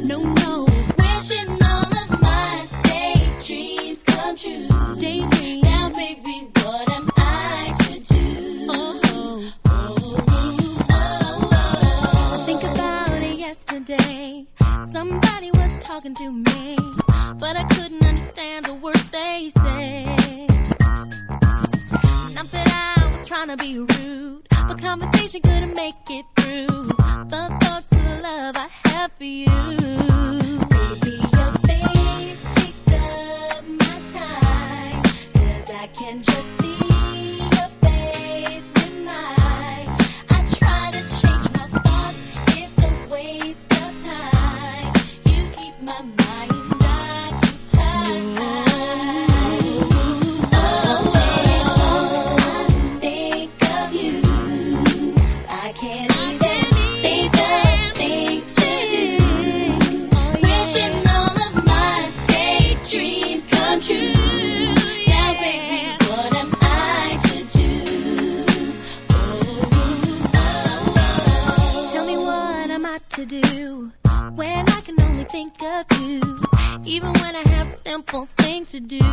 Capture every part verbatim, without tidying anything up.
no, no. Wishing all of my daydreams come true. Daydream. Now, baby, what am I to do? Oh, oh, oh, oh, oh. Think about it yesterday. Somebody was talking to me, but I couldn't understand the words they said. Not that I was trying to be rude, but conversation couldn't make it through. The thoughts of love I have for you. Baby, your face takes up my time, 'cause I can just see your face with mine. I try to change my thoughts, it's a waste of time. You keep my mind occupied. All day long I think of you. I can't even think of things to do. Wishing all of my daydreams come true. Now, baby, what am I to do? Oh, oh, oh. Tell me what am I to do when I can only think of you, even when I have simple things to do.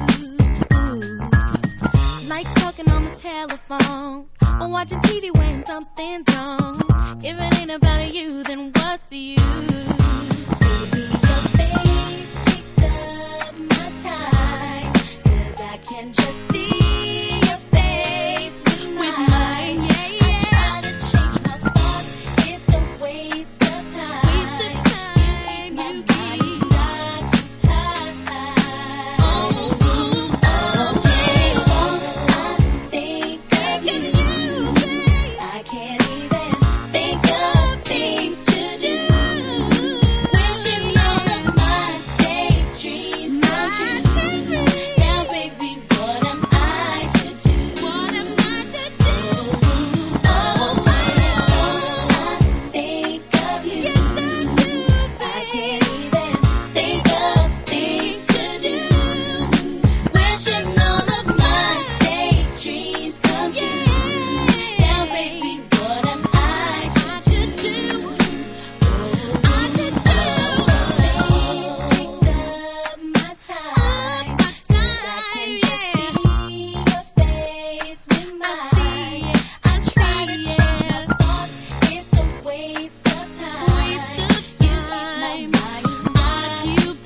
Like talking on the telephone or watching T V when something's wrong. If it ain't about you, then what's the use? Baby, your face takes up my time, 'cause I can just see your face with mine. Yeah, yeah. I try to change my thoughts, it's a waste of time. Waste of time, you keep my mind occupied. Oh, oh, all day long I think of you, babe. I can't even think of things to do. Wishing all of my daydreams come true. Now, baby, what am I to do? What am I to do? All day long I think of you. Yes, I do, I can't even think of things to do. Wishing all of my daydreams come true. Now, baby, what am I to do? I could do. Face takes up my time, 'cause I can just see your face with mine. I try to change my thoughts, it's a waste of time. Waste of time. You keep my mind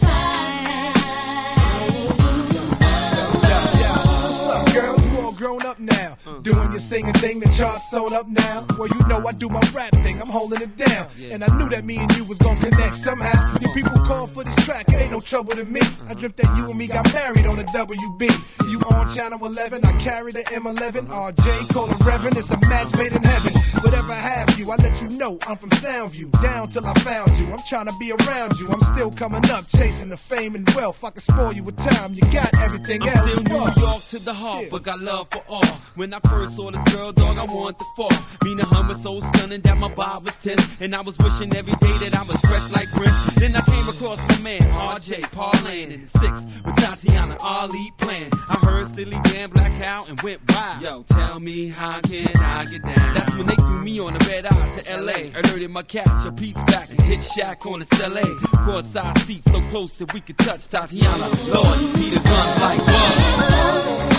occupied. What's up, girl? You all grown up now. Doing your singing thing, the charts sold up now. Well, you know I do my rap thing, I'm holding it down. And I knew that me and you was gonna connect somehow. Your people called for this track, it ain't no trouble to me. I dreamt that you and me got married on the W B. You on channel eleven, I carry the M eleven. R J, call it Reverend, it's a match made in heaven. Whatever I have you, I let you know I'm from Soundview. Down till I found you, I'm trying to be around you. I'm still coming up, chasing the fame and wealth. I can spoil you with time, you got everything I'm else. still New Whoa. York to the heart, Yeah. but got love for all. When I first saw this girl, dog, I wanted to fall. Mean her was so stunning that my vibe was tense, and I was wishing every day that I was fresh like Prince. Then I came across my man R J parlaying in the six with Tatiana Ali playing. I heard Steely Dan, Black Cow, and went wild. Yo, tell me how can I get down? That's when they threw me on the red eye to L A. Alerted my catch, a Pete's back and hit Shack on the C L A. Courtside seats so close that we could touch Tatiana. Lord, Peter guns like whoa.